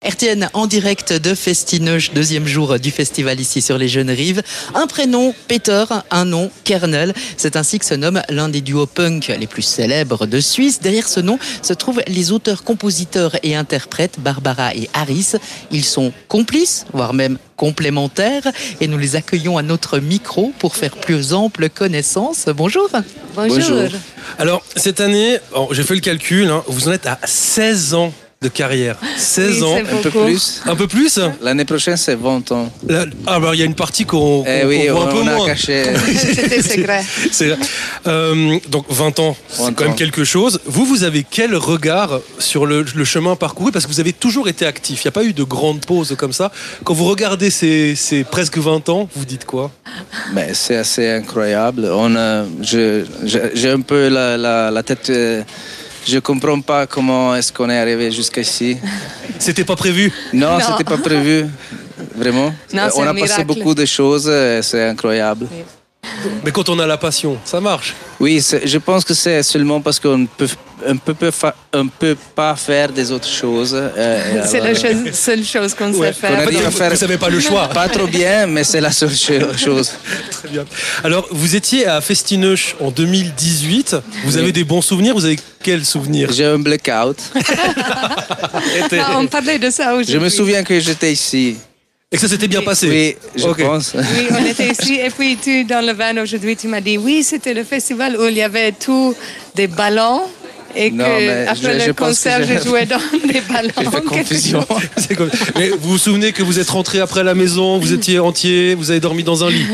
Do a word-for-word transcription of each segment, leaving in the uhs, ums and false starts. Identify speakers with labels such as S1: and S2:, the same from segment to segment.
S1: R T N en direct de Festineuch, deuxième jour du festival ici sur les Jeunes Rives. Un prénom, Peter, un nom, Kernel. C'est ainsi que se nomme l'un des duos punk les plus célèbres de Suisse. Derrière ce nom se trouvent les auteurs, compositeurs et interprètes Barbara et Harris. Ils sont complices, voire même complémentaires, et nous les accueillons à notre micro pour faire plus ample connaissance. Bonjour.
S2: Bonjour. Bonjour.
S3: Alors, cette année, alors, j'ai fait le calcul, hein, vous en êtes à seize ans de carrière. seize
S2: oui,
S3: ans.
S2: Un peu plus.
S3: Un peu plus.
S2: L'année prochaine, c'est vingt ans.
S3: Là, ah, alors il y a une partie qu'on, qu'on,
S2: eh oui,
S3: qu'on voit
S2: on,
S3: un peu
S2: on
S3: moins.
S2: A caché.
S4: C'était secret.
S3: C'est, euh, donc vingt ans, c'est
S2: vingt
S3: quand même
S2: ans.
S3: quelque chose. Vous, vous avez quel regard sur le, le chemin parcouru? Parce que vous avez toujours été actif. Il n'y a pas eu de grande pause comme ça. Quand vous regardez ces, ces presque vingt ans, vous dites quoi?
S2: Mais c'est assez incroyable. On a, je, je, j'ai un peu la, la, la tête... Euh, je comprends pas comment est-ce qu'on est arrivé jusqu'ici.
S3: C'était pas prévu?
S2: Non,
S4: Non.
S2: c'était pas prévu. Vraiment.
S4: Non, c'est
S2: on
S4: un
S2: a passé
S4: miracle.
S2: beaucoup de choses. et C'est incroyable.
S4: Oui.
S3: Mais quand on a la passion, ça marche.
S2: Oui, c'est, je pense que c'est seulement parce qu'on ne peut, on peut, peut, fa- on peut pas faire des autres choses. Euh,
S4: C'est
S2: alors,
S4: la chose- seule chose qu'on
S3: Ouais.
S4: sait faire.
S2: Qu'on
S3: En fait,
S2: arrive à
S3: vous
S2: faire-
S3: n'avez pas le choix.
S2: Pas trop bien, mais c'est la seule cho- chose.
S3: Très bien. Alors, vous étiez à Festineuch en deux mille dix-huit. Vous avez des bons souvenirs? Vous avez quels souvenirs?
S2: J'ai un blackout.
S3: Était-
S4: Ah, on parlait de ça aujourd'hui.
S2: Je me souviens que j'étais ici.
S3: Et que ça s'était bien passé?
S2: Oui, je
S3: Ok.
S2: pense.
S4: Oui, on était ici. Et puis, tu, dans le van aujourd'hui, tu m'as dit, oui, c'était le festival où il y avait tout des ballons. Et
S2: Non,
S4: que
S2: mais
S4: après
S2: je-
S4: le
S2: je pense
S4: concert,
S2: que
S4: je
S2: j'ai-
S4: jouais dans des ballons.
S2: J'ai fait
S4: quelque
S2: confusion.
S4: chose.
S3: C'est comme- Mais vous vous souvenez que vous êtes rentré après à la maison, vous étiez entier, vous avez dormi dans un lit?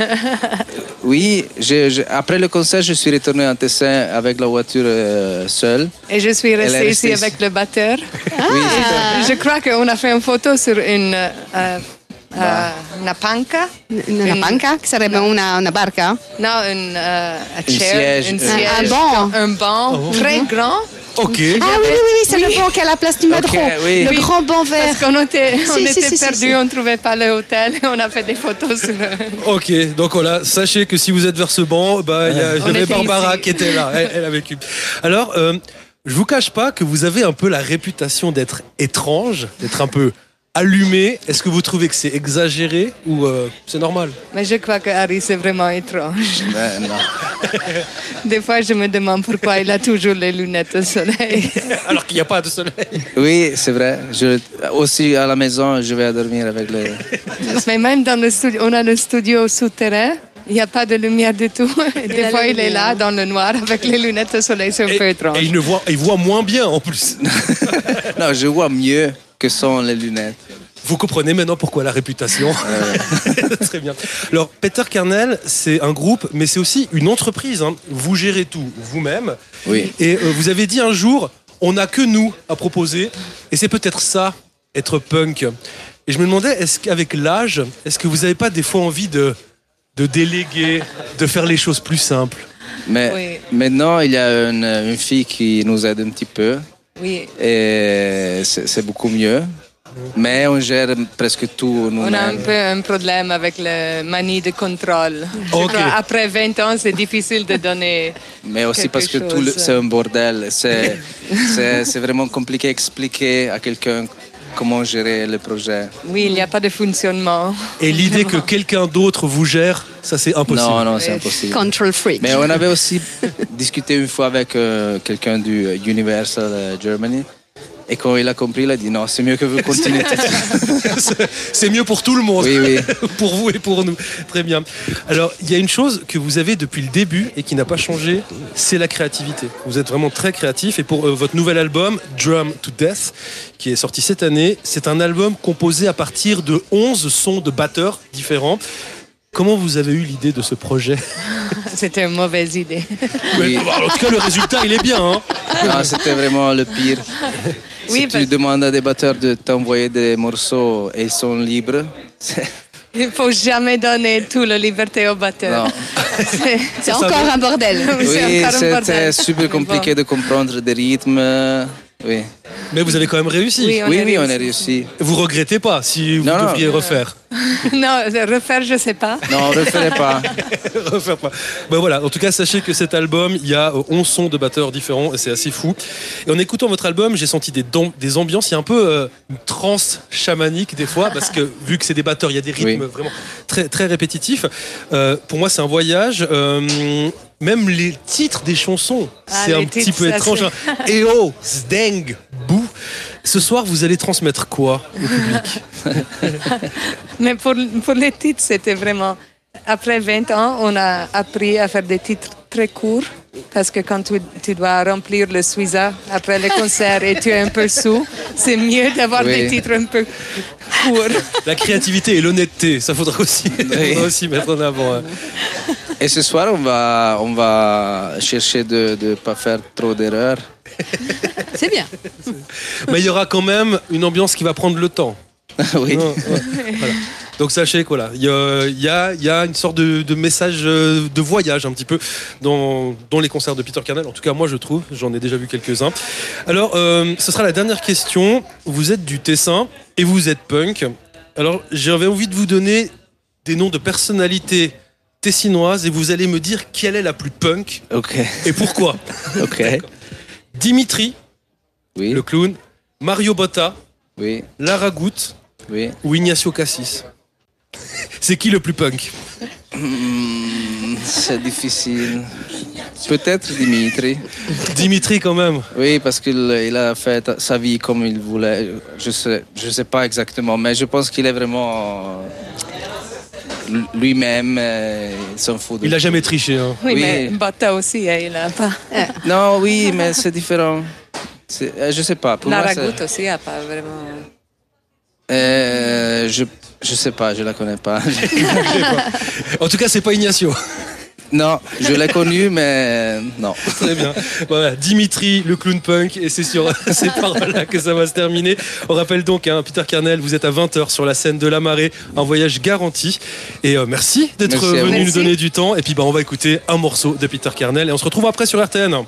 S2: Oui, je- je- après le concert, je suis retourné en Tessin avec la voiture euh, seule.
S4: Et je suis
S2: Elle est
S4: restée
S2: restée
S4: ici
S2: ici.
S4: avec le batteur.
S2: Oui,
S4: Je crois qu'on a fait une photo sur une, euh, euh, una panca.
S5: Una
S4: Une-
S5: panca, che sarebbe una, una barca?
S4: Non, une, euh, a
S2: Une
S4: chair,
S2: siège.
S4: une
S2: Un-
S4: siège,
S5: un banc.
S4: Un banc très grand.
S3: Ok.
S5: Ah oui, oui, oui, c'est le banc qui est à la place du Madron.
S2: oui.
S5: Le
S4: Oui.
S5: grand banc vert.
S4: Parce qu'on était, on
S5: Si, si,
S4: était
S5: si, si,
S4: perdus,
S5: si.
S4: on ne trouvait pas le hôtel et on a fait des photos sur le...
S3: Ok, donc voilà, sachez que si vous êtes vers ce banc, bah, il y, a- il y
S4: On
S3: avait
S4: était
S3: Barbara
S4: ici.
S3: qui était là, elle, elle a vécu. Alors, euh, je vous cache pas que vous avez un peu la réputation d'être étrange, d'être un peu allumé. Est-ce que vous trouvez que c'est exagéré ou euh, c'est normal?
S4: Mais je crois que Harry, c'est vraiment étrange.
S2: Mais non.
S4: Des fois, je me demande pourquoi il a toujours les lunettes au soleil.
S3: Alors qu'il n'y a pas de soleil.
S2: Oui, c'est vrai. Je, aussi à la maison, je vais dormir avec les...
S4: Mais même dans le studio, on a le studio souterrain. Il n'y a pas de lumière du tout. Et des
S5: a
S4: fois,
S5: la
S4: il est là,
S5: lumière.
S4: dans le noir, avec les lunettes au soleil. C'est un
S3: Et,
S4: peu étrange.
S3: et il, ne voit, il voit moins bien en plus.
S2: Non, je vois mieux que sans les lunettes.
S3: Vous comprenez maintenant pourquoi la réputation. Très bien. Alors, Peter Kernel, c'est un groupe, mais c'est aussi une entreprise. Hein. Vous gérez tout vous-même.
S2: Oui.
S3: Et euh, vous avez dit un jour, on n'a que nous à proposer. Et c'est peut-être ça, être punk. Et je me demandais, est-ce qu'avec l'âge, est-ce que vous n'avez pas des fois envie de, de déléguer, de faire les choses plus simples?
S2: Mais
S4: Oui.
S2: maintenant, il y a une, une fille qui nous aide un petit peu.
S4: Oui.
S2: Et c'est, c'est beaucoup mieux. Mais on gère presque tout
S4: On
S2: nous-mêmes.
S4: a un peu un problème avec la manie de contrôle. Je
S3: Ok.
S4: crois, après vingt ans, c'est difficile de donner...
S2: Mais aussi
S4: quelque
S2: parce que
S4: chose.
S2: tout le- c'est un bordel. C'est, c'est, c'est vraiment compliqué d'expliquer à quelqu'un comment gérer le projet.
S4: Oui, il n'y a pas de fonctionnement.
S3: Et l'idée que quelqu'un d'autre vous gère, ça c'est impossible.
S2: Non, non, c'est
S4: Oui.
S2: impossible.
S5: Control freak.
S2: Mais on avait aussi discuté une fois avec euh, quelqu'un du euh, Universal euh, Germany. Et quand il a compris, il a dit non, c'est mieux que vous continuez.
S3: C'est- c'est mieux pour tout le monde.
S2: Oui, oui.
S3: Pour vous et pour nous. Très bien. Alors, il y a une chose que vous avez depuis le début et qui n'a pas changé, c'est la créativité. Vous êtes vraiment très créatif. Et pour euh, votre nouvel album, Drum to Death, qui est sorti cette année, c'est un album composé à partir de onze sons de batteurs différents. Comment vous avez eu l'idée de ce projet?
S4: C'était une mauvaise idée.
S2: Oui.
S3: Ouais, en tout cas, le résultat, il est bien. Hein.
S2: Non, c'était vraiment le pire.
S4: Oui,
S2: Si
S4: parce-
S2: tu demandes à des batteurs de t'envoyer des morceaux et ils sont libres, c'est...
S4: Il ne faut jamais donner toute la liberté au batteur.
S2: Non.
S4: C'est-
S5: C'est encore un bordel.
S4: Oui, c'est
S2: Oui,
S4: encore un
S2: c'était
S4: bordel.
S2: super
S4: Mais
S2: compliqué
S4: bon.
S2: de comprendre des rythmes. Oui.
S3: Mais vous avez quand même réussi.
S4: Oui, on
S2: Oui,
S4: a
S2: oui, on a
S4: réussi.
S2: réussi.
S3: Vous regrettez pas si vous
S2: Non, non.
S3: devriez refaire.
S4: Non, refaire, je sais pas.
S2: Non, on ne le ferait pas.
S3: Refaire pas. Ben voilà, en tout cas, sachez que cet album, il y a euh, onze sons de batteurs différents et c'est assez fou. Et en écoutant votre album, j'ai senti des, dam- des ambiances, il y a un peu euh, une transe chamanique des fois, parce que vu que c'est des batteurs, il y a des rythmes
S2: Oui.
S3: vraiment très, très répétitifs. Euh, pour moi, c'est un voyage. Euh, même les titres des chansons,
S4: Ah,
S3: c'est un
S4: les
S3: petit
S4: titres,
S3: peu
S4: ça,
S3: étrange.
S4: c'est-
S3: hein. Eo, Zdeng, Bou. Ce soir, vous allez transmettre quoi au public?
S4: Mais pour, pour les titres, c'était vraiment... Après vingt ans, on a appris à faire des titres très courts. Parce que quand tu, tu dois remplir le Suiza après le concert et tu es un peu sous, c'est mieux d'avoir
S2: Oui.
S4: des titres un peu courts.
S3: La créativité et l'honnêteté, ça faudra aussi,
S2: Oui.
S3: faudra aussi mettre en avant. hein.
S2: Et ce soir, on va, on va chercher de ne pas faire trop d'erreurs.
S5: C'est bien.
S3: Mais il y aura quand même une ambiance qui va prendre le temps.
S2: Oui.
S3: Non, ouais, voilà. Donc sachez que voilà, il y a, il y a- il y a une sorte de, de message euh, de voyage un petit peu dans, dans les concerts de Peter Kernel. En tout cas, moi je trouve, j'en ai déjà vu quelques-uns. Alors, euh, ce sera la dernière question. Vous êtes du Tessin et vous êtes punk. Alors, j'avais envie de vous donner des noms de personnalités tessinoises et vous allez me dire quelle est la plus punk
S2: Ok.
S3: et pourquoi.
S2: Ok.
S3: Dimitri,
S2: Oui.
S3: le clown, Mario Botta,
S2: Oui.
S3: Lara Goutte
S2: Oui.
S3: ou Ignacio Cassis. C'est qui le plus punk?
S2: Hmm, c'est difficile. Peut-être Dimitri.
S3: Dimitri quand même.
S2: Oui, parce qu'il il a fait sa vie comme il voulait. Je sais, je sais pas exactement, mais je pense qu'il est vraiment euh, lui-même. euh, Il s'en fout. De
S3: Il a jamais triché. Hein.
S4: Oui,
S2: Oui.
S4: mais Botta aussi, hein, il n'a pas.
S2: Non, oui, mais c'est différent. C'est- euh, je sais pas. Pour
S4: La
S2: moi, c'est-
S4: Ragout aussi n'a pas vraiment.
S2: Euh, je je sais pas, je la connais pas.
S3: En tout cas, c'est pas Ignacio.
S2: Non, je l'ai connu, mais non.
S3: Très bien. Voilà, Dimitri, le clown punk, et c'est sur ces paroles-là que ça va se terminer. On rappelle donc, hein, Peter Kernel, vous êtes à vingt heures sur la scène de La Marée, un voyage garanti. Et euh, merci d'être
S2: Merci à vous.
S3: venu nous
S4: Merci.
S3: donner du temps. Et puis, bah, on va écouter un morceau de Peter Kernel et on se retrouve après sur R T N.